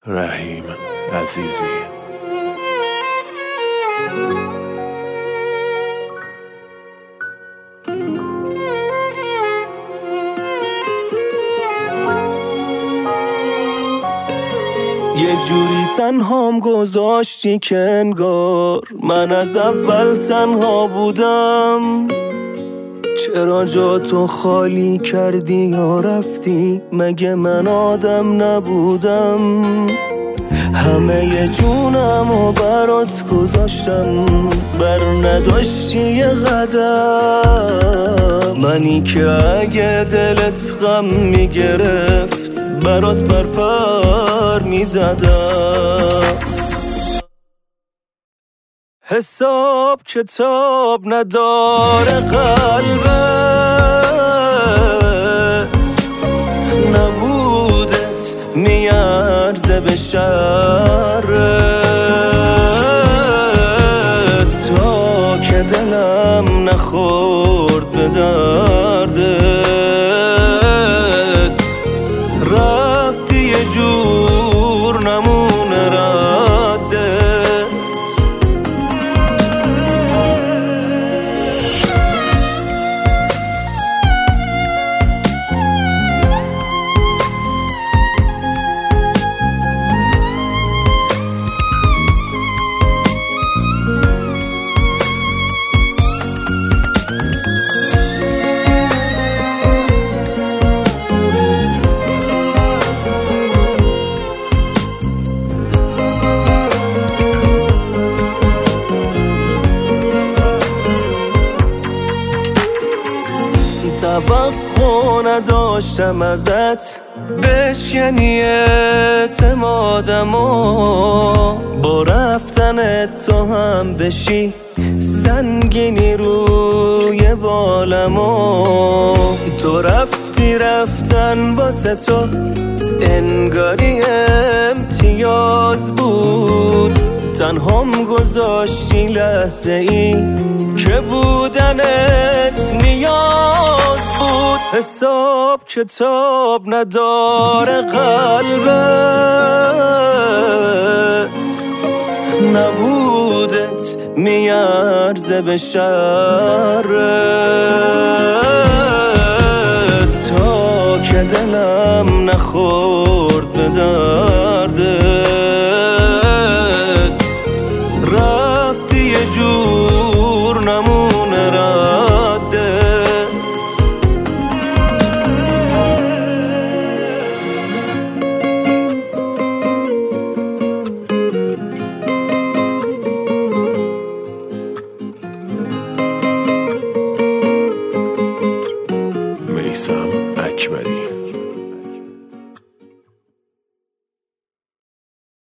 رحیم عزیزی. یه جوری تنهام گذاشتی که انگار من از اول تنها بودم. چرا جا تو خالی کردی یا رفتی؟ مگه من آدم نبودم؟ همه جونم و برات گذاشتم، بر نداشتی یه قدم. منی که اگه دلت غم میگرفت برات پر میزدم. حساب کتاب نداره قلبت، نبودت میارزه به شرت. تا که دلم نخورد به دردت، رفتی یه جور نمونه ردت. توقع نداشتم ازت بشکنی اعتمادم و با رفتنت تو هم بشی سنگینی روی بالم و تو رفتی رفتن واسه تو انگاری امتیاز بود. تنهام گذاشتی لحظه ای که بودنت نیاز بود. حساب کتاب نداره قلبت، نبودت میارزه به شرت. تا که دلم نخورد به دردت، رفتی یه جور نمونه ردت. میثم اکبری.